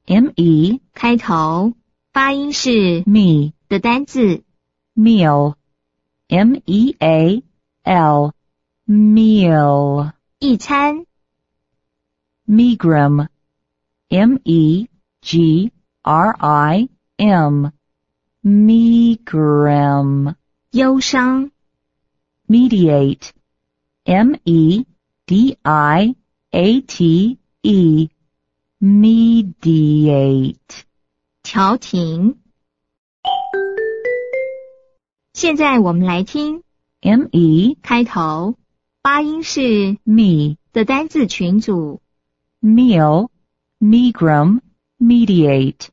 me 开头，发音是 me 的单字。 meal meal meal 一餐， megrim megrim megrim 忧伤， mediate mediate mediate 调停。现在我们来听 me 开头，发音是 me 的单字群组。 meal megrim mediate